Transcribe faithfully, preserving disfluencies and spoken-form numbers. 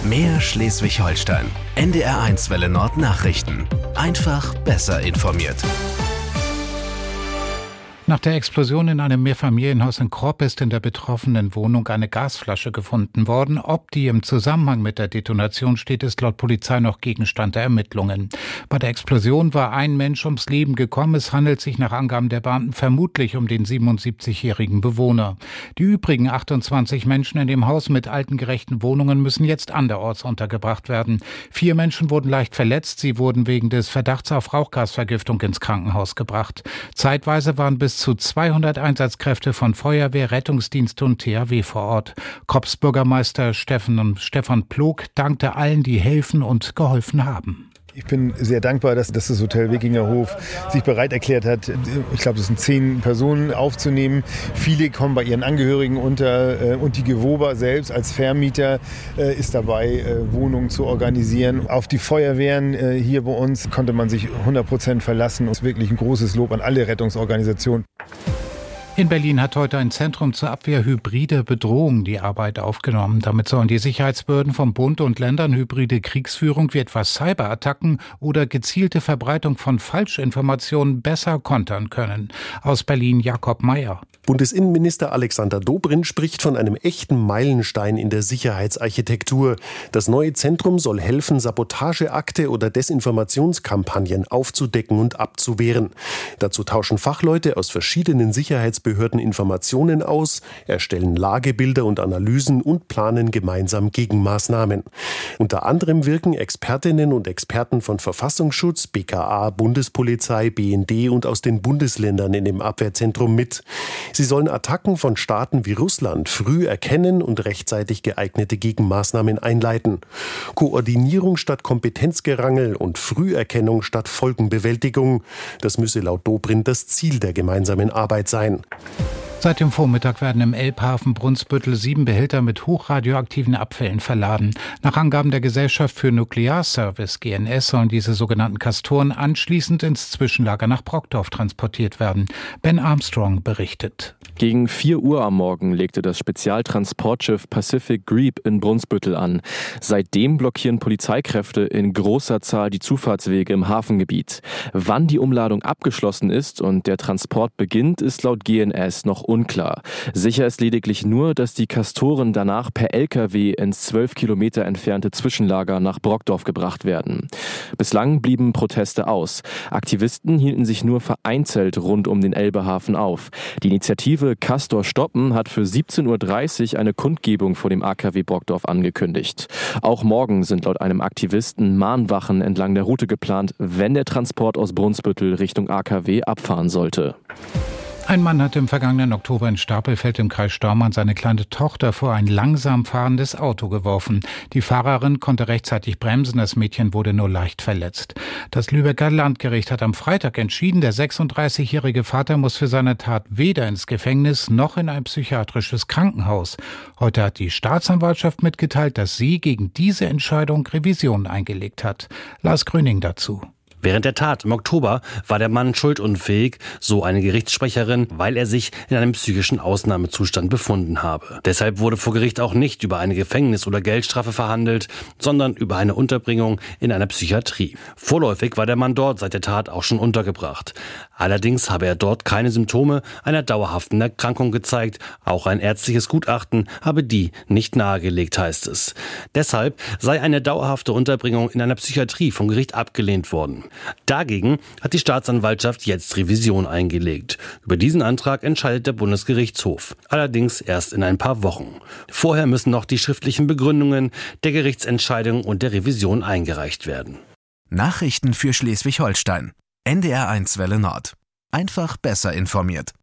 Mehr Schleswig-Holstein. N D R eins Welle Nord Nachrichten. Einfach besser informiert. Nach der Explosion in einem Mehrfamilienhaus in Kropp ist in der betroffenen Wohnung eine Gasflasche gefunden worden. Ob die im Zusammenhang mit der Detonation steht, ist laut Polizei noch Gegenstand der Ermittlungen. Bei der Explosion war ein Mensch ums Leben gekommen. Es handelt sich nach Angaben der Beamten vermutlich um den siebenundsiebzigjährigen Bewohner. Die übrigen achtundzwanzig Menschen in dem Haus mit altengerechten Wohnungen müssen jetzt anderorts untergebracht werden. Vier Menschen wurden leicht verletzt. Sie wurden wegen des Verdachts auf Rauchgasvergiftung ins Krankenhaus gebracht. Zeitweise waren bis zu zweihundert Einsatzkräfte von Feuerwehr, Rettungsdienst und T H W vor Ort. Kropps Bürgermeister Stefan, Stefan Plog dankte allen, die helfen und geholfen haben. Ich bin sehr dankbar, dass, dass das Hotel Wikingerhof sich bereit erklärt hat, ich glaube, das sind zehn Personen aufzunehmen. Viele kommen bei ihren Angehörigen unter und die Gewoba selbst als Vermieter ist dabei, Wohnungen zu organisieren. Auf die Feuerwehren hier bei uns konnte man sich hundert Prozent verlassen. Es ist wirklich ein großes Lob an alle Rettungsorganisationen. In Berlin hat heute ein Zentrum zur Abwehr hybrider Bedrohungen die Arbeit aufgenommen. Damit sollen die Sicherheitsbehörden vom Bund und Ländern hybride Kriegsführung wie etwa Cyberattacken oder gezielte Verbreitung von Falschinformationen besser kontern können. Aus Berlin Jakob Mayer. Bundesinnenminister Alexander Dobrindt spricht von einem echten Meilenstein in der Sicherheitsarchitektur. Das neue Zentrum soll helfen, Sabotageakte oder Desinformationskampagnen aufzudecken und abzuwehren. Dazu tauschen Fachleute aus verschiedenen Sicherheitsbehörden Informationen aus, erstellen Lagebilder und Analysen und planen gemeinsam Gegenmaßnahmen. Unter anderem wirken Expertinnen und Experten von Verfassungsschutz, B K A, Bundespolizei, B N D und aus den Bundesländern in dem Abwehrzentrum mit. Sie sollen Attacken von Staaten wie Russland früh erkennen und rechtzeitig geeignete Gegenmaßnahmen einleiten. Koordinierung statt Kompetenzgerangel und Früherkennung statt Folgenbewältigung. Das müsse laut Dobrindt das Ziel der gemeinsamen Arbeit sein. Seit dem Vormittag werden im Elbhafen Brunsbüttel sieben Behälter mit hochradioaktiven Abfällen verladen. Nach Angaben der Gesellschaft für Nuklearservice G N S sollen diese sogenannten Castoren anschließend ins Zwischenlager nach Brockdorf transportiert werden. Ben Armstrong berichtet. Gegen vier Uhr am Morgen legte das Spezialtransportschiff Pacific Greep in Brunsbüttel an. Seitdem blockieren Polizeikräfte in großer Zahl die Zufahrtswege im Hafengebiet. Wann die Umladung abgeschlossen ist und der Transport beginnt, ist laut G N S noch unklar. Sicher ist lediglich nur, dass die Castoren danach per L K W ins zwölf Kilometer entfernte Zwischenlager nach Brockdorf gebracht werden. Bislang blieben Proteste aus. Aktivisten hielten sich nur vereinzelt rund um den Elbehafen auf. Die Initiative Castor stoppen hat für siebzehn Uhr dreißig eine Kundgebung vor dem A K W Brockdorf angekündigt. Auch morgen sind laut einem Aktivisten Mahnwachen entlang der Route geplant, wenn der Transport aus Brunsbüttel Richtung A K W abfahren sollte. Ein Mann hat im vergangenen Oktober in Stapelfeld im Kreis Staumann seine kleine Tochter vor ein langsam fahrendes Auto geworfen. Die Fahrerin konnte rechtzeitig bremsen, das Mädchen wurde nur leicht verletzt. Das Lübecker Landgericht hat am Freitag entschieden, der sechsunddreißigjährige Vater muss für seine Tat weder ins Gefängnis noch in ein psychiatrisches Krankenhaus. Heute hat die Staatsanwaltschaft mitgeteilt, dass sie gegen diese Entscheidung Revision eingelegt hat. Lars Gröning dazu. Während der Tat im Oktober war der Mann schuldunfähig, so eine Gerichtssprecherin, weil er sich in einem psychischen Ausnahmezustand befunden habe. Deshalb wurde vor Gericht auch nicht über eine Gefängnis- oder Geldstrafe verhandelt, sondern über eine Unterbringung in einer Psychiatrie. Vorläufig war der Mann dort seit der Tat auch schon untergebracht. Allerdings habe er dort keine Symptome einer dauerhaften Erkrankung gezeigt. Auch ein ärztliches Gutachten habe die nicht nahegelegt, heißt es. Deshalb sei eine dauerhafte Unterbringung in einer Psychiatrie vom Gericht abgelehnt worden. Dagegen hat die Staatsanwaltschaft jetzt Revision eingelegt. Über diesen Antrag entscheidet der Bundesgerichtshof. Allerdings erst in ein paar Wochen. Vorher müssen noch die schriftlichen Begründungen der Gerichtsentscheidung und der Revision eingereicht werden. Nachrichten für Schleswig-Holstein. N D R eins Welle Nord. Einfach besser informiert.